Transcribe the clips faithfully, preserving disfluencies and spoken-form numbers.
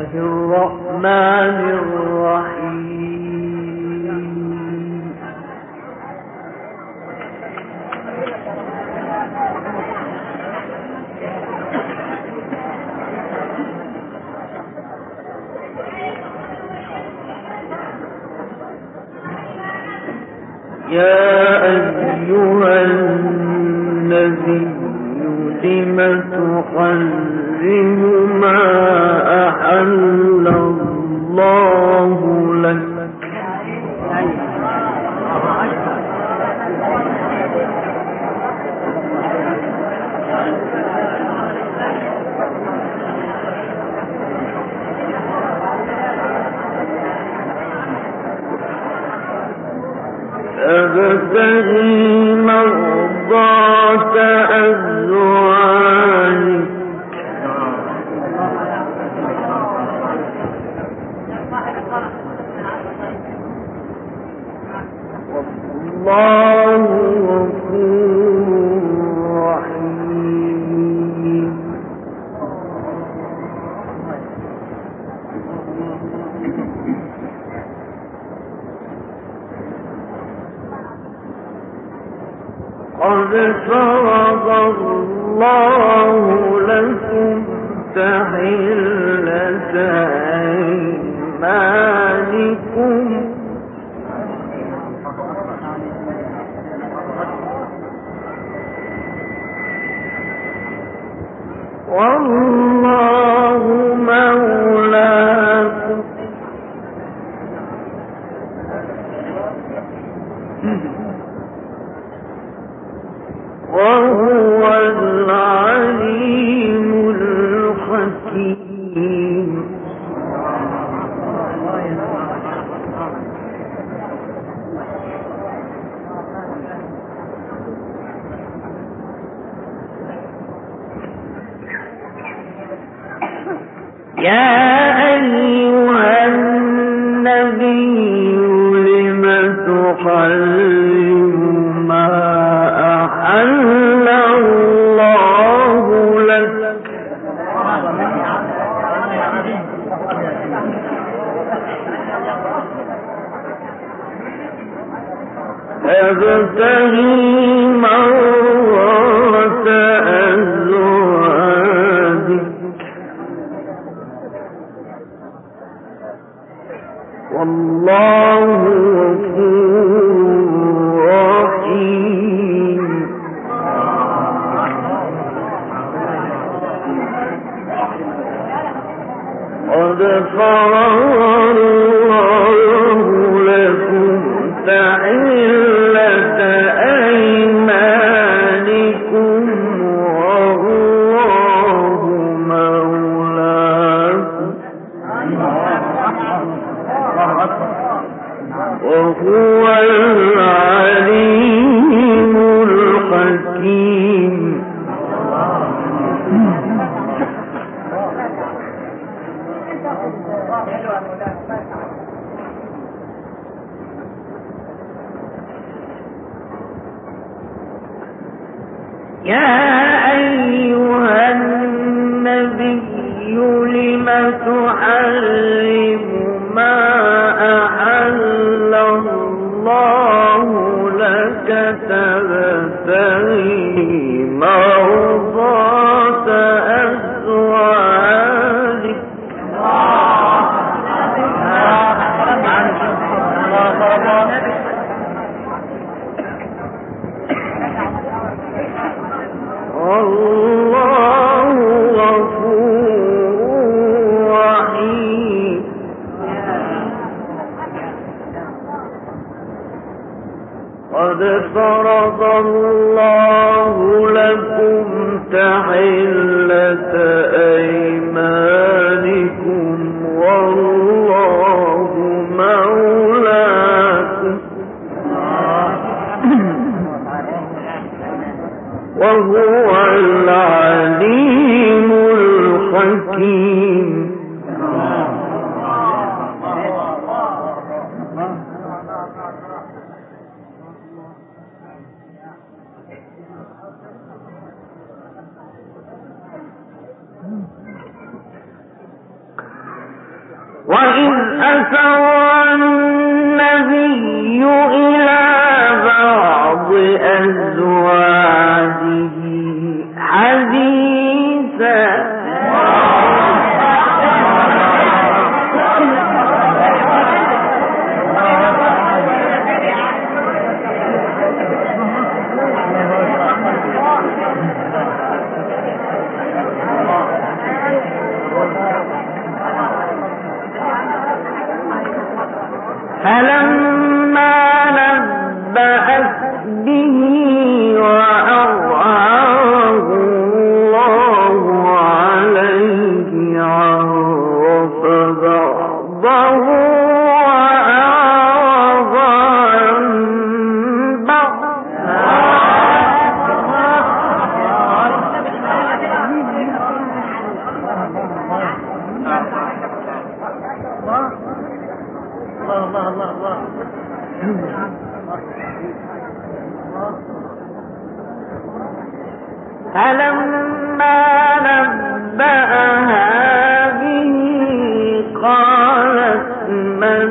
الرحمن الرحيم. يا أيها النبي لم تحرم ما أحل الله لك تبتغي مرضات أزواجك والله غفور رحيم. قد فرض الله لكم تحلة أيمانكم والله مولاكم وهو العليم الحكيم. يا أيها النبي لم تحرم ما أحل الله لك تبتغي مرضات أزواجك والله غفور رحيم. قد فرض الله لكم تحلة أيمانكم والله مولاكم وهو العليم الحكيم. يا أيها النبي لم تحرم ما أحل الله لك تبتغي مرضات أزواجك والله غفور رحيم. قد فرض الله لكم تحلة أيمانكم والله مولاكم وهو العليم الحكيم. فأسر النبي إلى بعض أزواجه حديثا فلما نبأت به وأظهره الله عليه عرف بعضه وأعرض عن بعض الله الله الله فلما نبأها به قالت من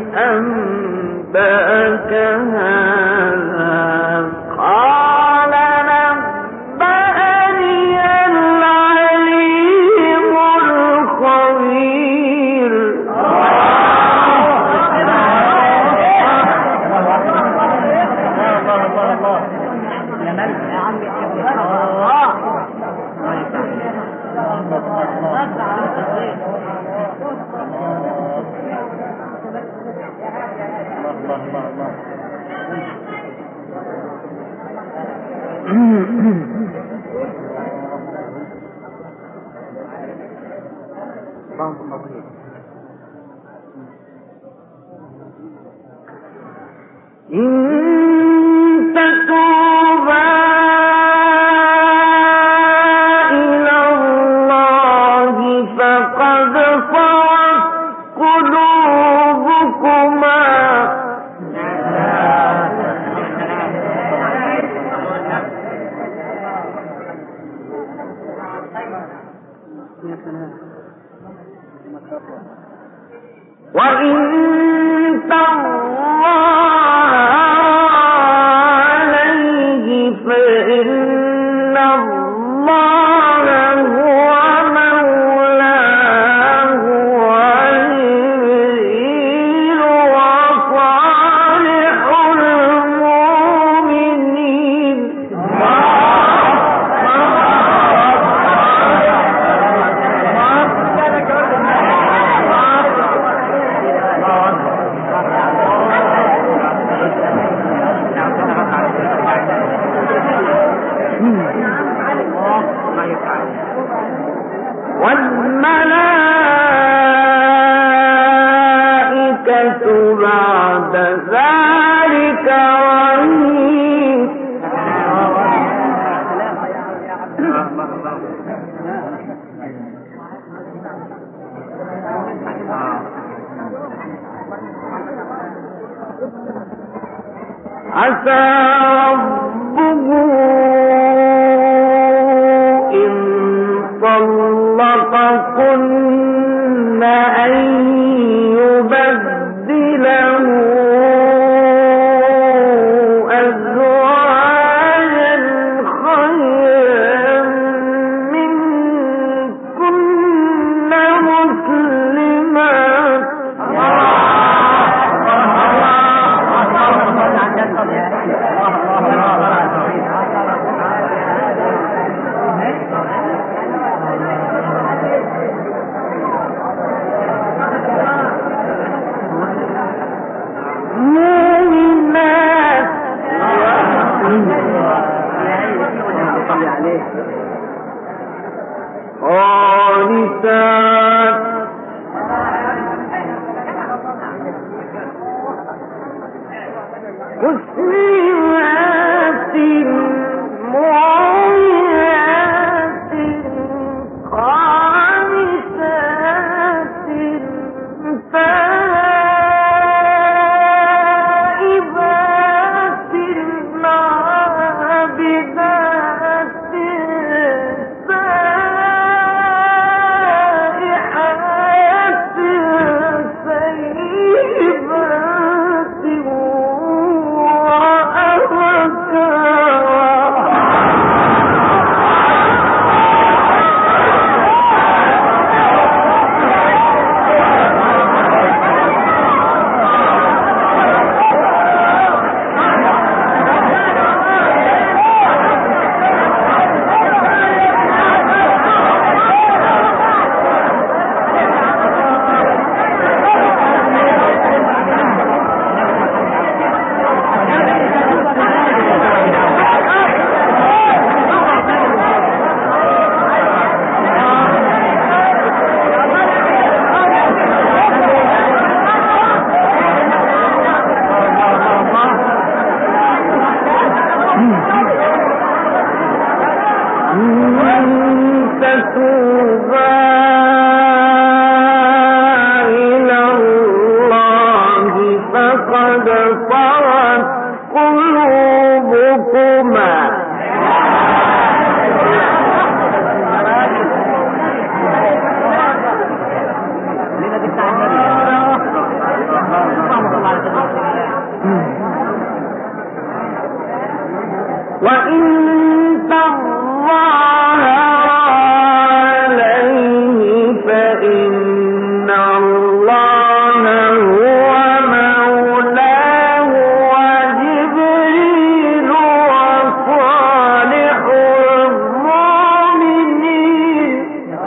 أنبأك هذا قال نبأني العليم الخبير إن تتوبا إلى الله فقد صغت قلوبكما وإن فإن الله هو مولاه وجبريل وصالح المؤمنين والملائكة بعد ذلك ظهير عسى ربه إن طلقكن أن يبدله أزواجا خيرا منكن مسلمات مؤمنات قانتات مسلمات مؤمنات قانتات تائبات عابدات سائحات تتوبا إلى الله فقد صغت قلوبكما وإن تظاهر عليه فإن الله هو مولاه وجبريل وصالح المؤمنين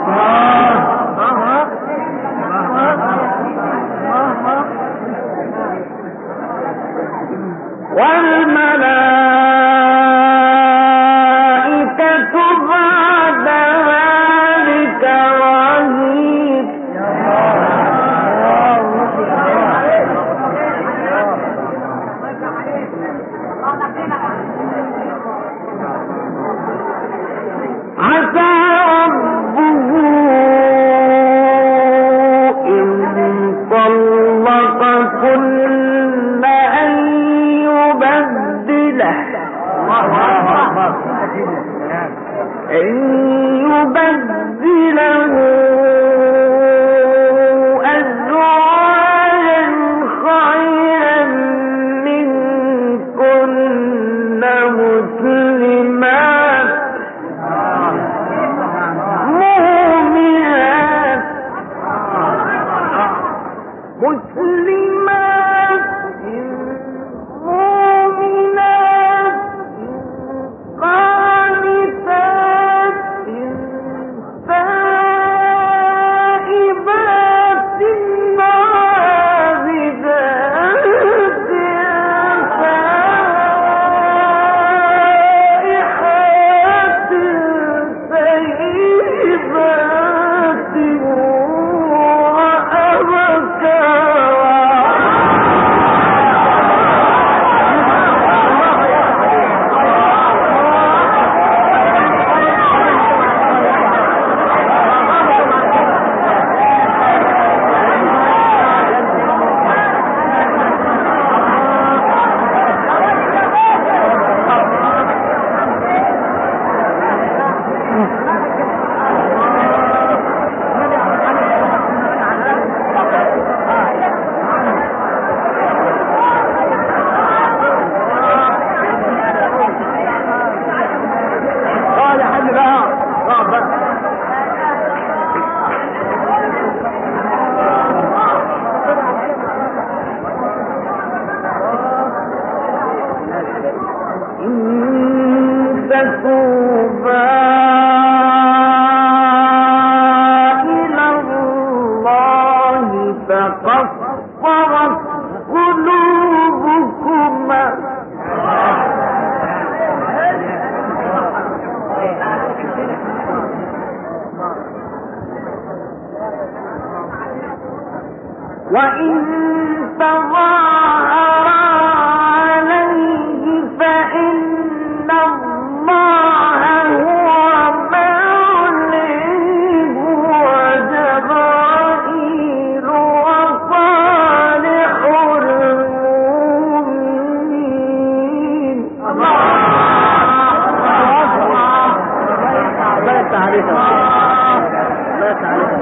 والملائكة بعد ذلك ظهير عسى ربه إن طلقكن أن يبدله أن يبدله أزواجا خيرا منكن مسلمات مؤمنات مسلمات مؤمنات قانتات تائبات عابدات سائحات طيبات فقصرت قلوبكما وإن تظاهر عليه فإن الله هو مولاه وجبرائيل وصالح المؤمنين. بس عليك بس عليك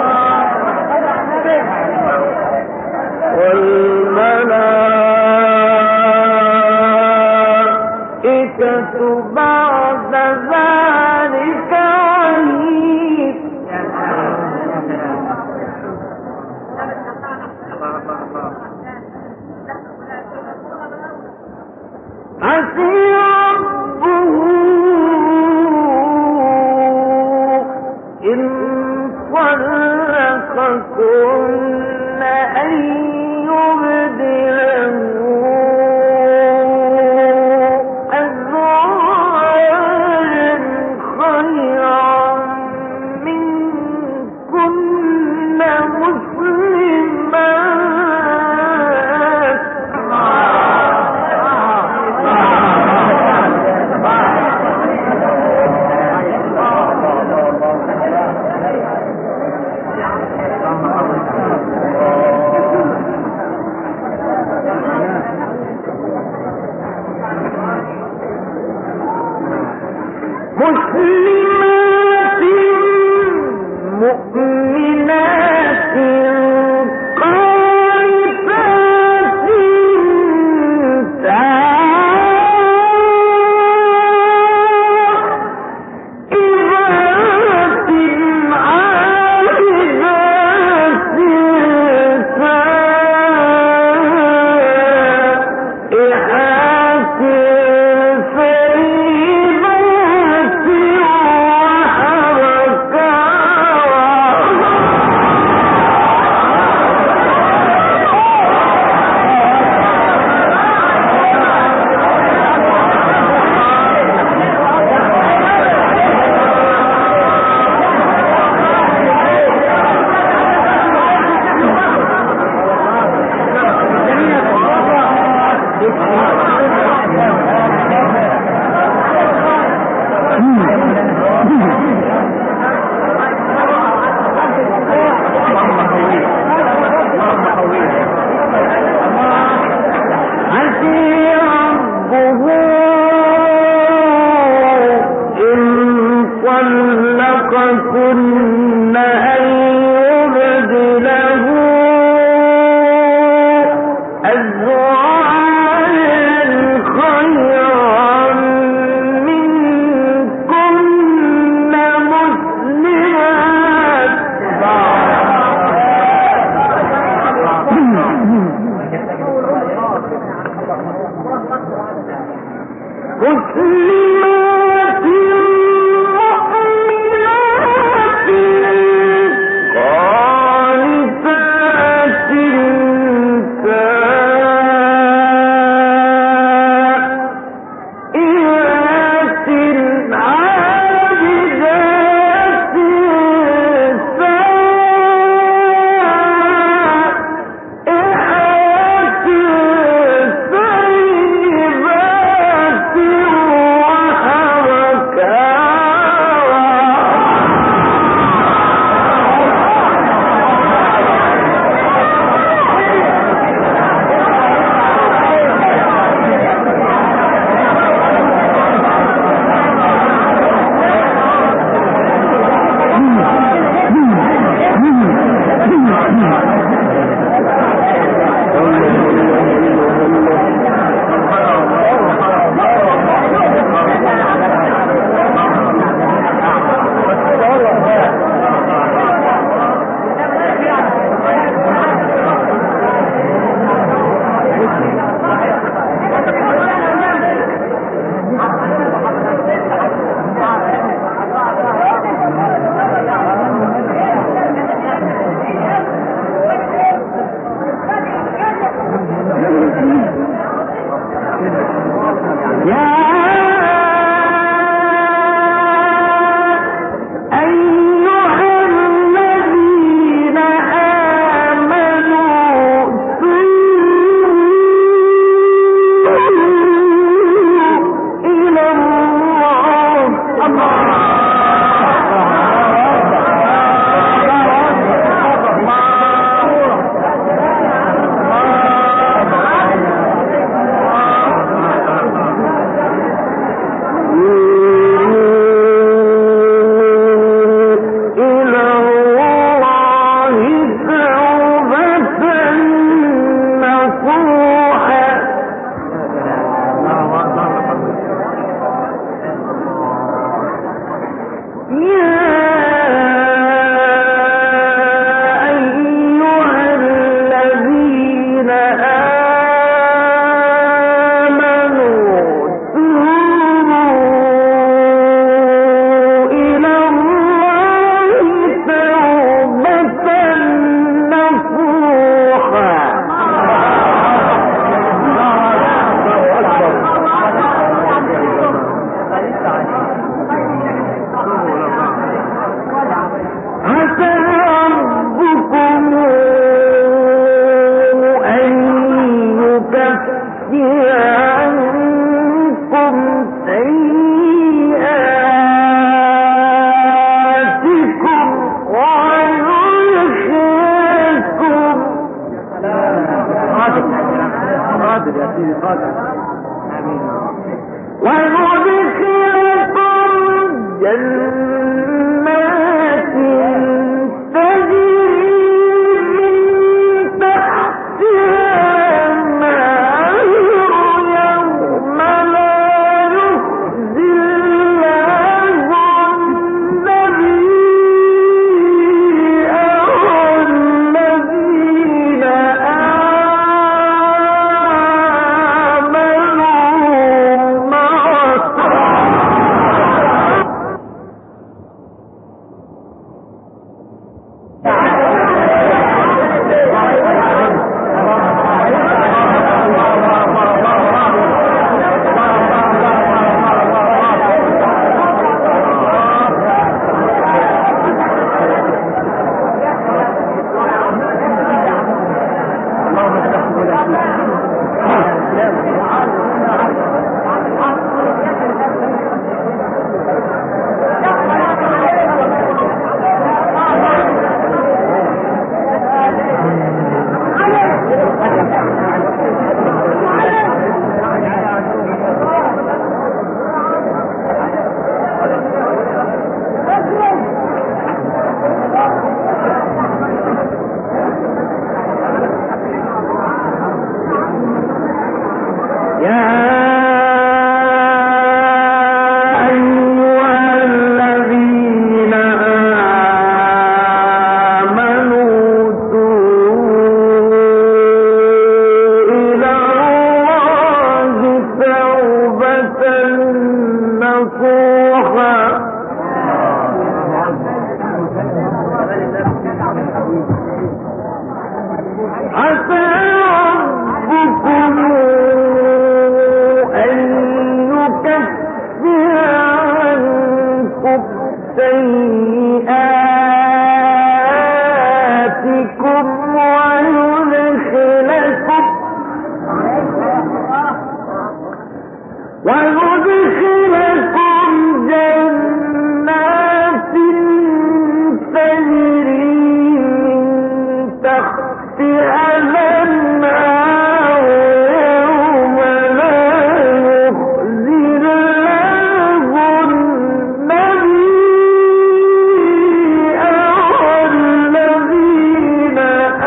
والملائكة بعد ذلك ظهير. عسى ربه إن طلقكن أن يبدله أزواجا خيرا منكن مسلمات مؤمنات قانتات تائبات عابدات سائحات ثيبات كن أن يبدله أزواجا خيرا منكن مسلمات مسلمات وندخلكم جنات عسى ربكم أن يكفر عنكم سيئاتكم ويدخلكم ويدخلكم جنات تجري من تحتها الأنهار يوم لا يخزي الله النبي والذين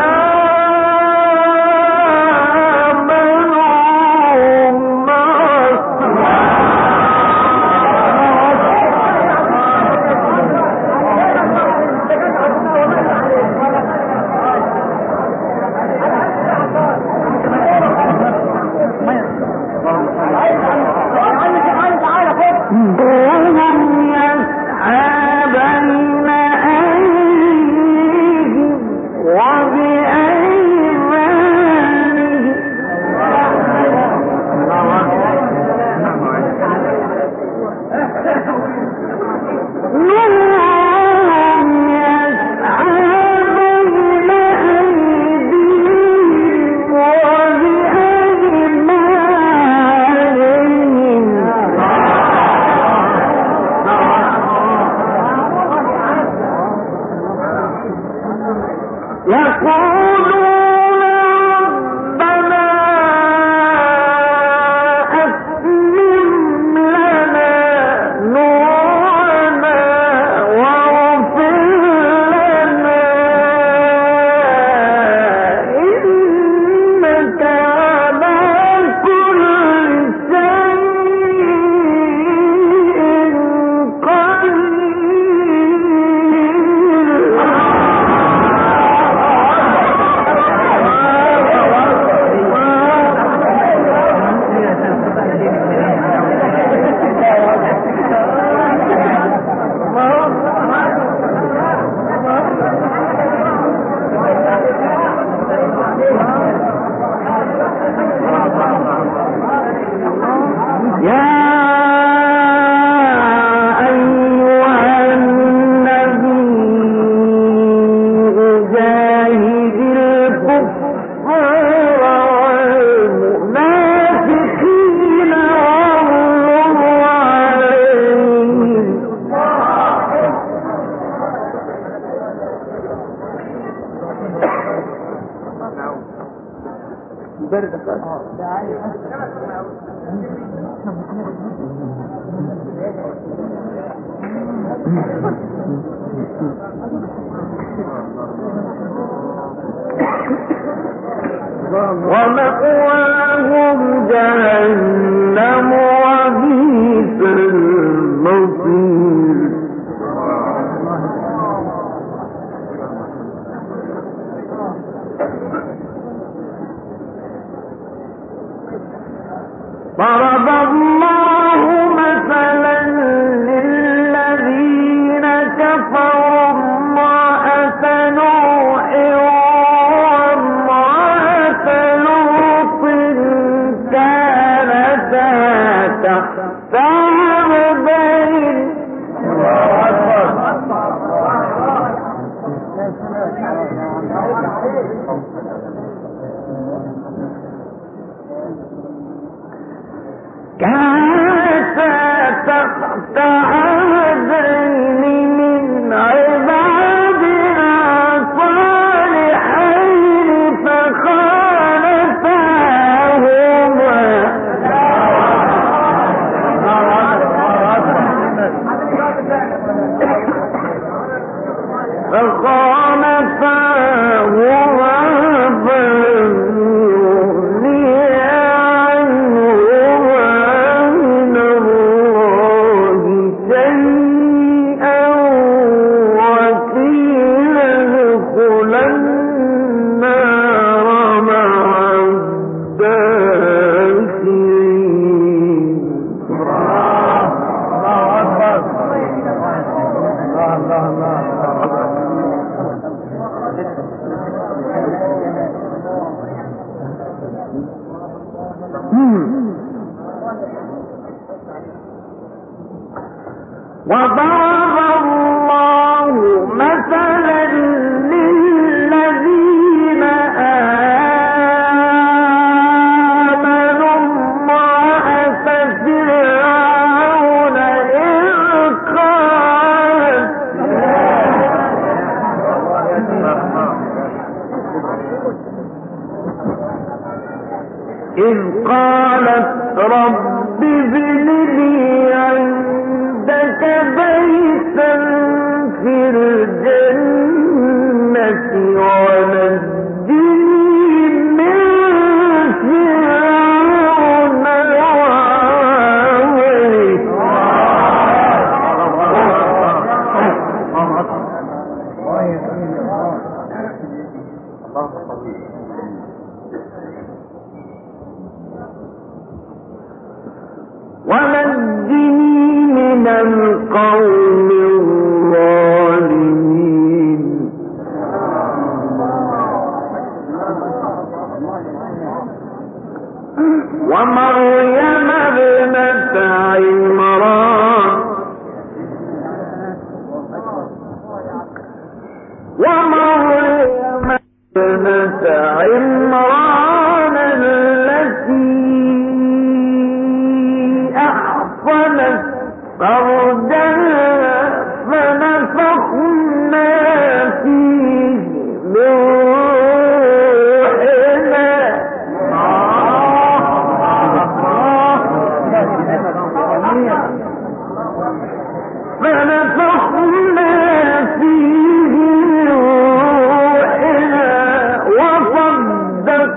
آمنوا وهم يسعى بين أيديهم وبأيمانهم نورهم يسعى بين أيديهم وبأيمانهم يقولون ربنا أتمم لنا نورنا واغفر لنا إنك على كل شيء قدير. يا أيها النبي جاهد الكفار والمنافقين واغلظ عليهم ومأواهم جهنم وبئس المصير. ضرب الله مثلا للذين كفروا امرأة نوح وامرأة لوط كانتا تحت عبدين كانتا تحت عبدين من عبادنا صالحين فخانتاهما فخانتاهما فلم يغنيا عنهما من الله شيئا وقيل ادخلا النار مع الداخلين. الله أكبر. الله الله الله وضرب الله مثلا للذين آمنوا امرأة فرعون إذ قالت رب ابن لي عندك بيتا في الجنة ونجني من فرعون وعمله ونجني من القوم الظالمين ومريم ابنة عمران ومريم ابنة عمران التي أحصنت فرجها فنفخنا فيه من روحنا فنفخنا فيه من روحنا وصدقت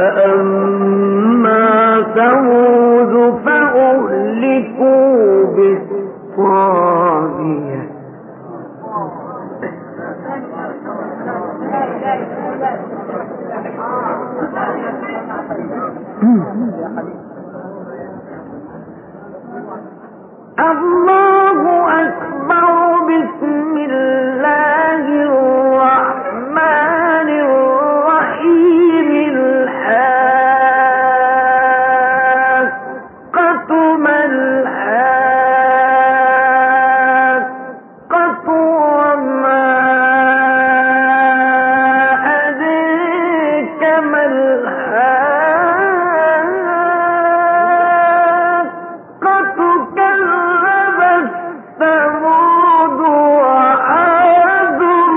فأما ثمود فأهلكوا بالطاغية الله أكبر. بسم الله الرحمن الرحيم. الحاقة ما الحاقة وما أدريك ما الحاقة. كذبت ثمود وعاد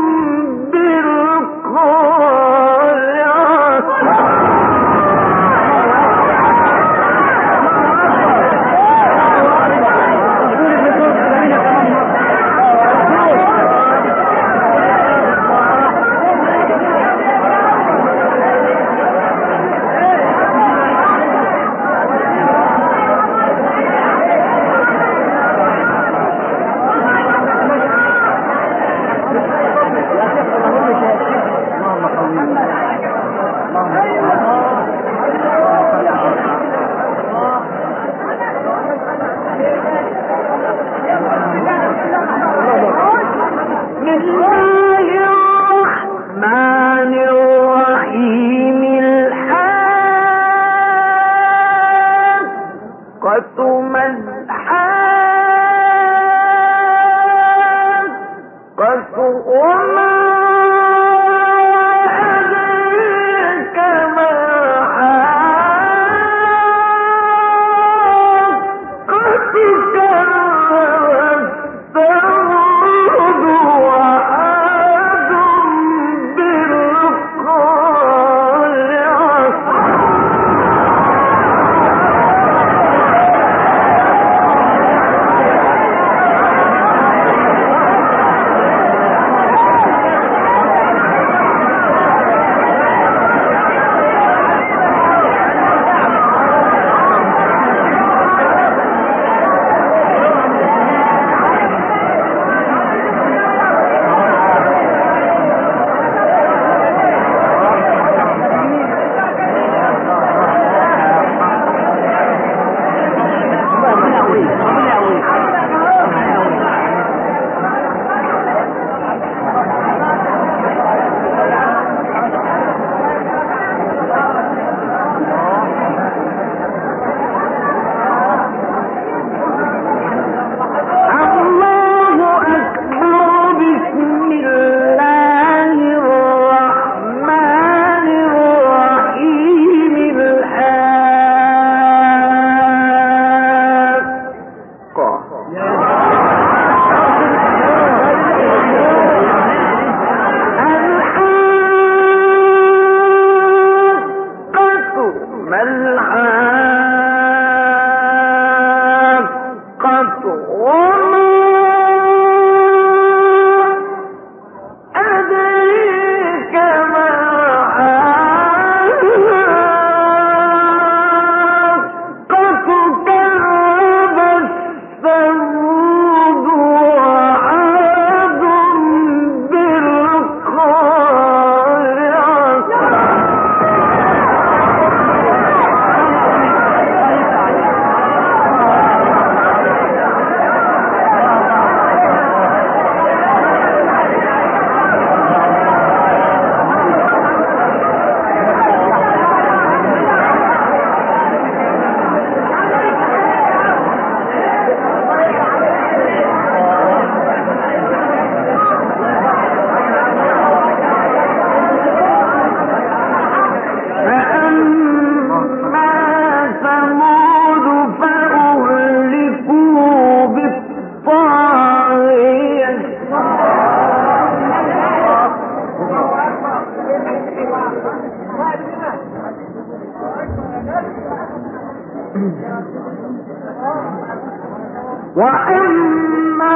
وأما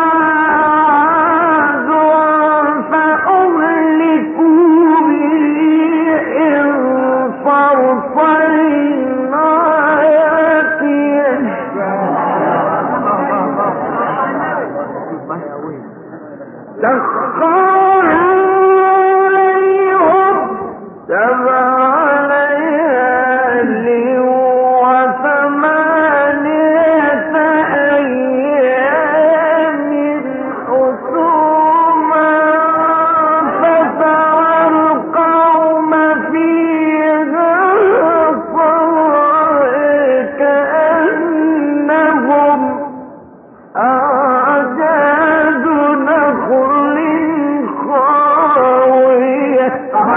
عاد فأهلكوا بريح صرصر أعجاز نخل خاوية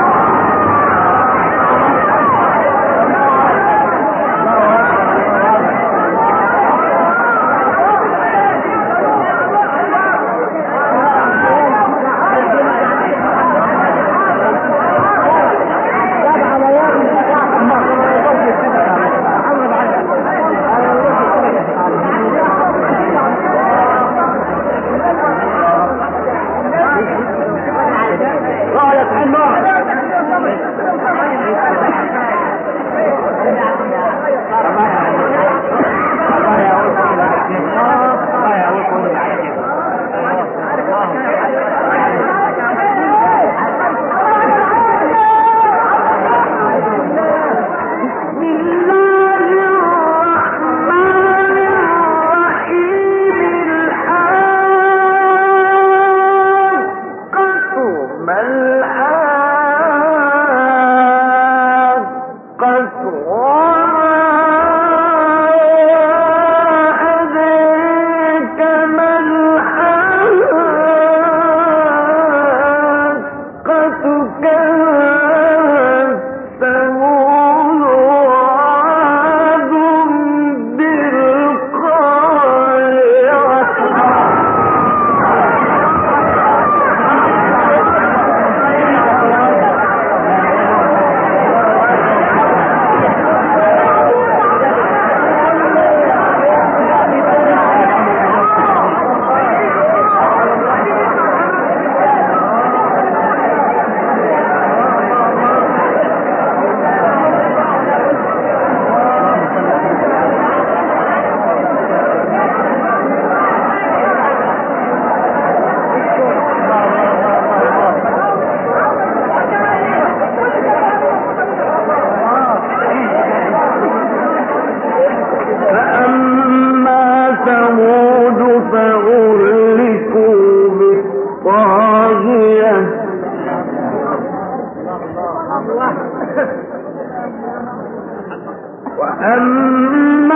وأما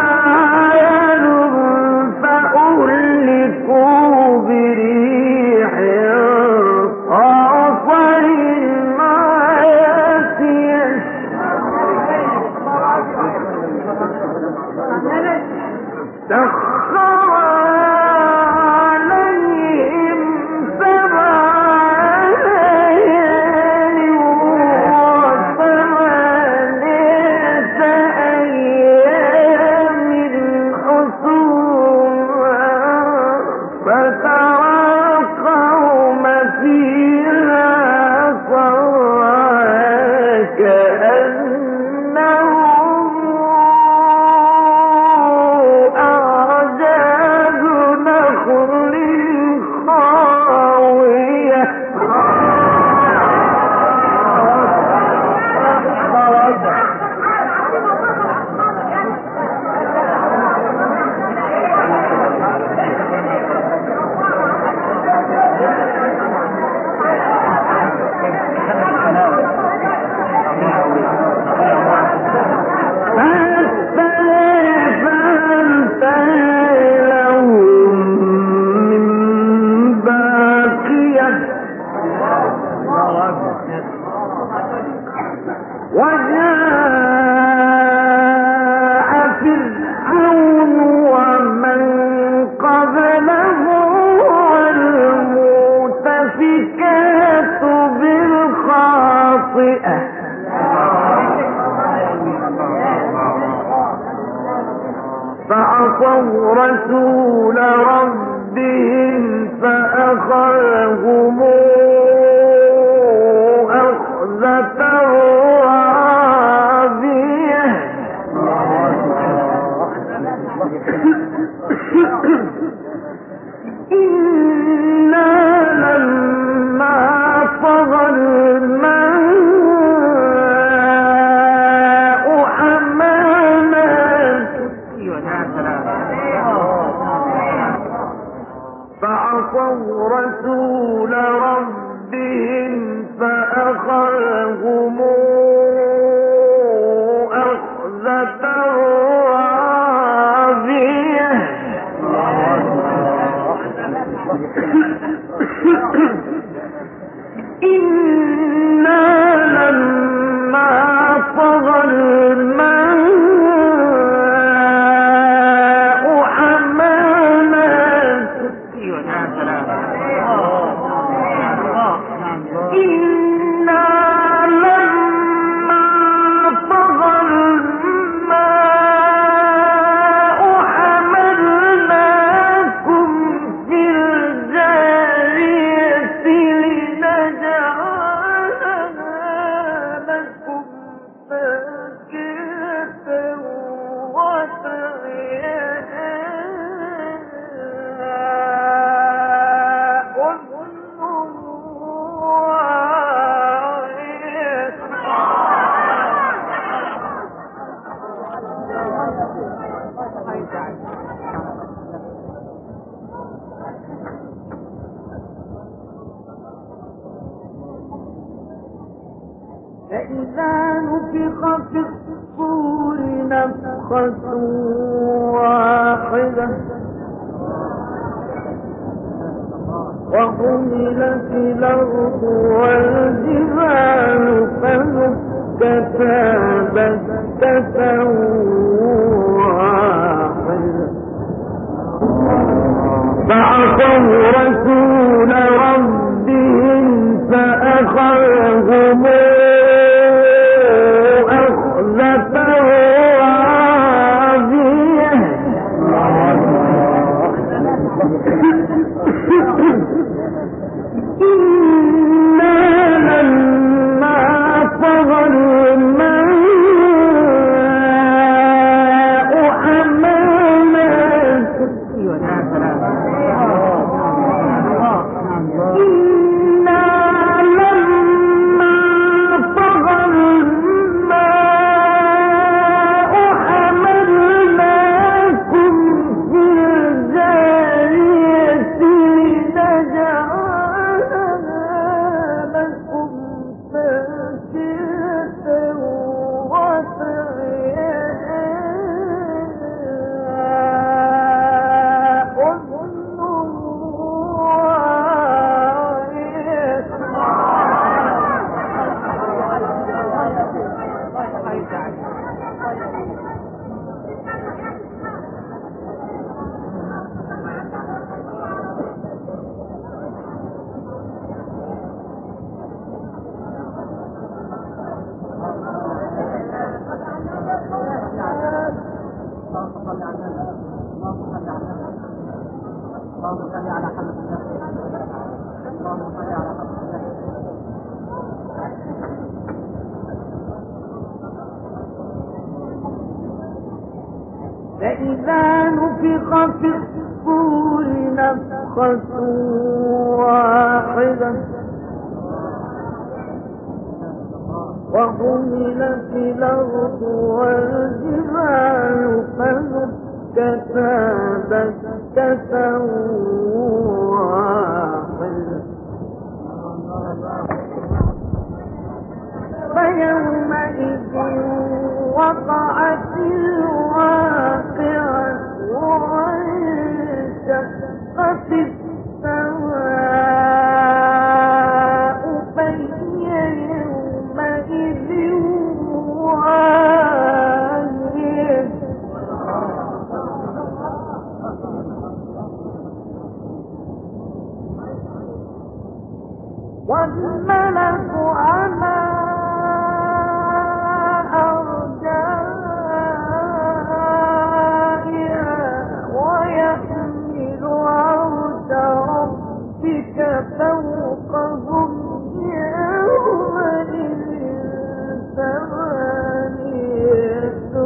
عاد فأهلكوا بريح صرصر عاتية سخرها عليهم سبع ليال وثمانية أيام حسوما فترى القوم فيها صرعى كأنهم أعجاز نخل خاوية وجاء فرعون ومن قبله والمؤتفكات بالخاطئة فعصوا رسول ربهم فأخذهم أخذة رابية إنا لما طغى الماء حملناك فعصوا رسول ربهم فأخذهم أخذة رابية إنا لما طغى الماء فإذا نفخ في الصور نفخة واحدة وحملت الأرض والجبال فدكتا دكة واحدة فعصوا رسول ربهم فأخذهم فإذا نفخ في الصور نفخة واحدة وحملت الأرض والجبال فدكتا دكة واحدة فيومئذ وقعت الواقعة وانشقت السماء فهي يومئذ واهية والملك على فوقهم يومئذ ثمانية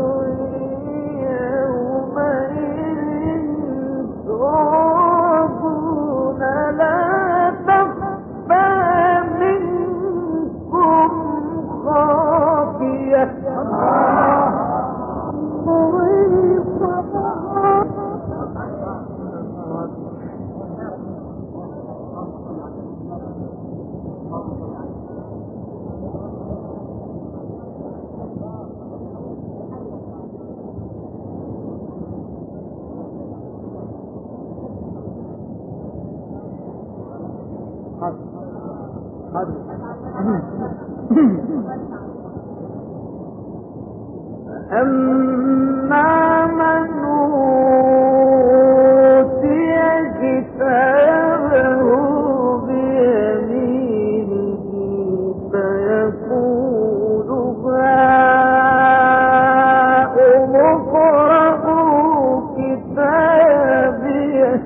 يومئذ تعرضون لا تخفى منكم خافية أما من أوتي كتابه بيمينه فيقول هاؤم اقرءوا كتابيه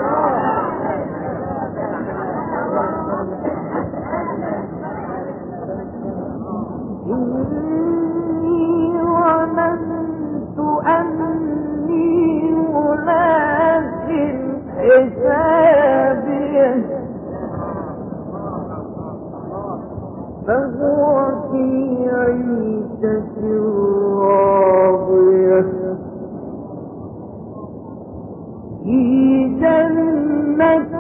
إني ظننت أني ملاق حسابيه فهو في عيشة راضية في جنة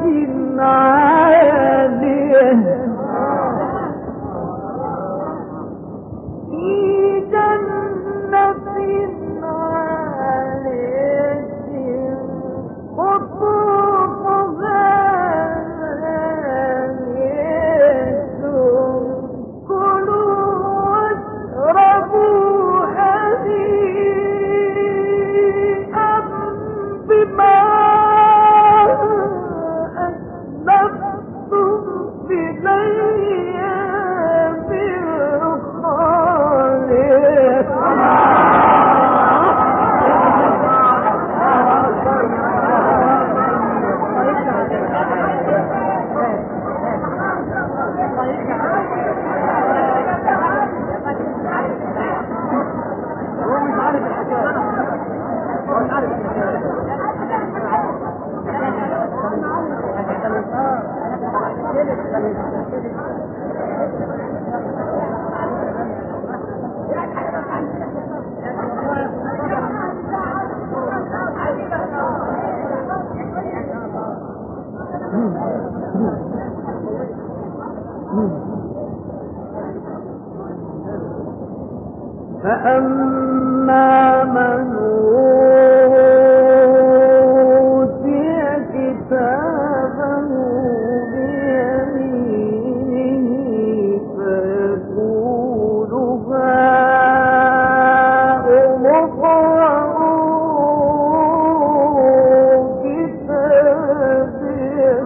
عالية في جنة عالية قطوفها دانية كلوا واشربوا هنيئا بما أسلفتم في الأيام فأما من أوتي كتابه بيمينه فيقول هاؤم اقرءوا كتابيه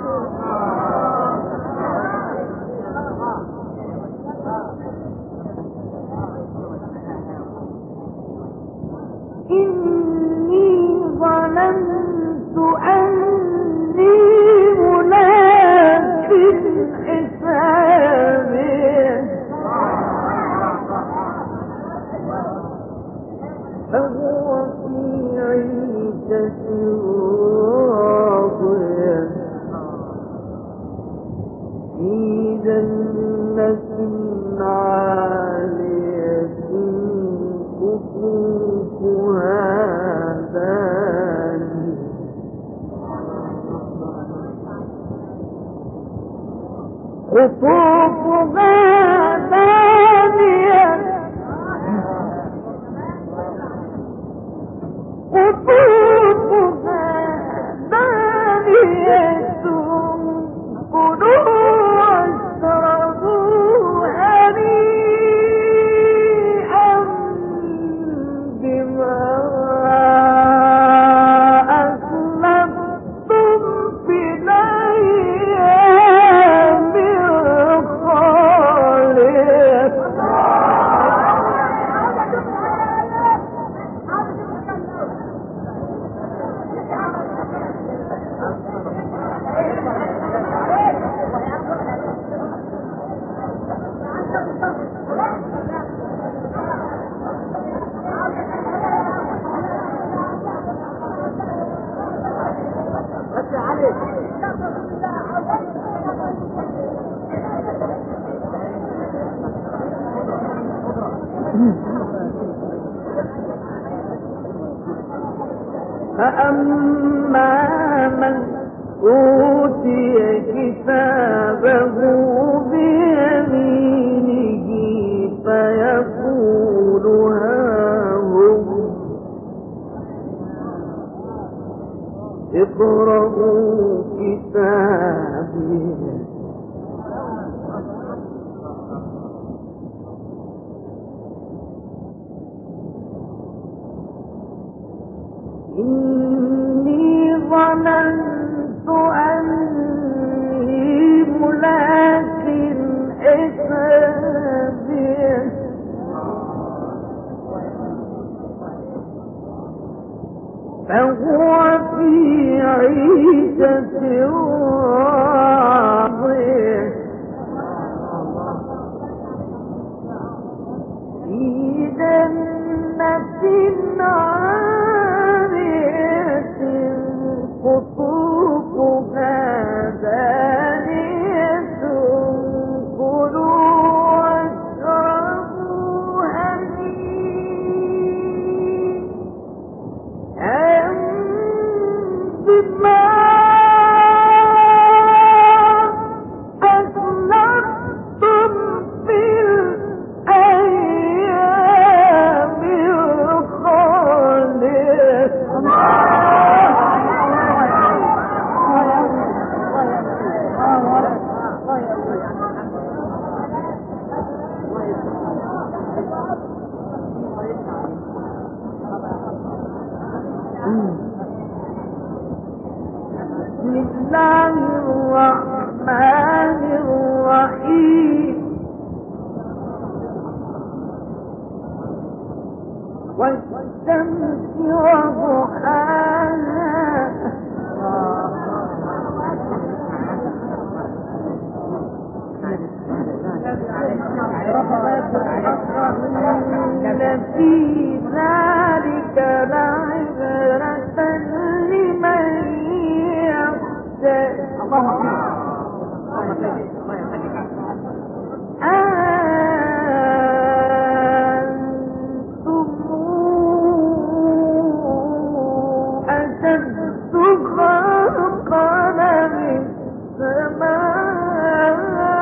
إني ظننت أني ملاق حسابيه فهو في عيشة راضية في جنة عالية قطوفها دانية قطوفها دانية قطوفها دانية كلوا واشربوا هنيئا بما أسلفتم في الأيام الخالية فأما من أوتي كتابه بيمينه فيقول هاؤم اقرءوا كتابيه قطوفها دانية كلوا واشربوا هنيئا بما أسلفتم في الأيام الخالية. بسم الله الرحمن الرحيم. والشمس وضحاها إن في ذلك لعبرة لمن يخشى. أنتم أشد خلقا من السماء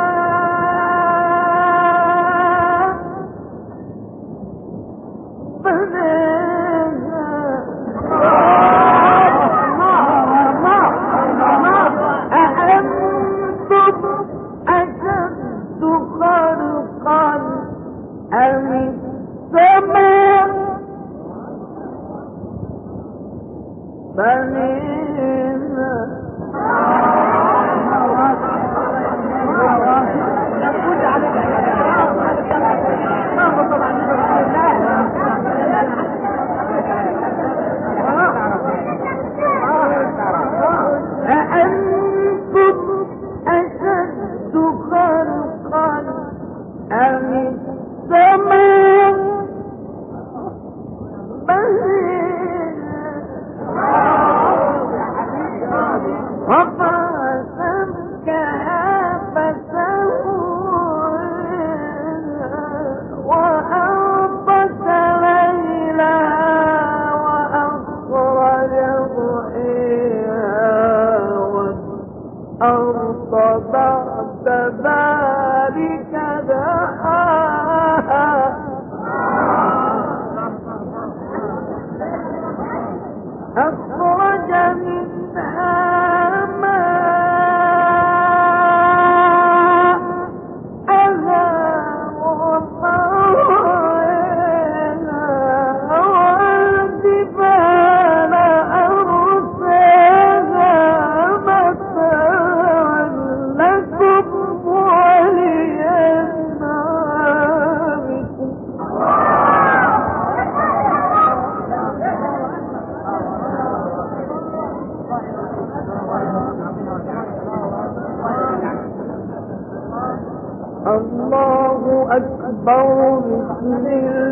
الله أكبر. بسم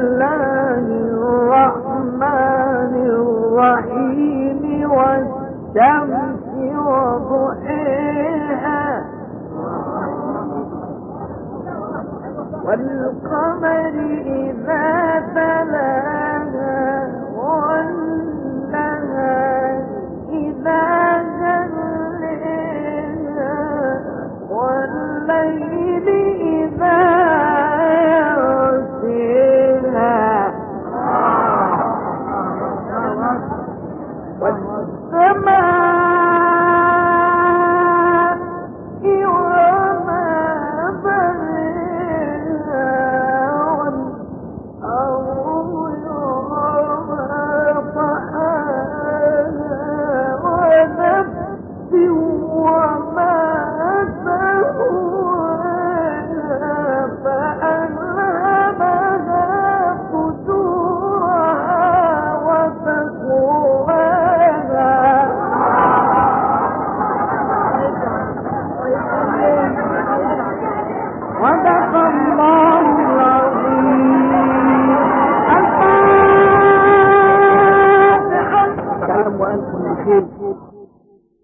الله الرحمن الرحيم. والشمس وضحيها والقمر إذا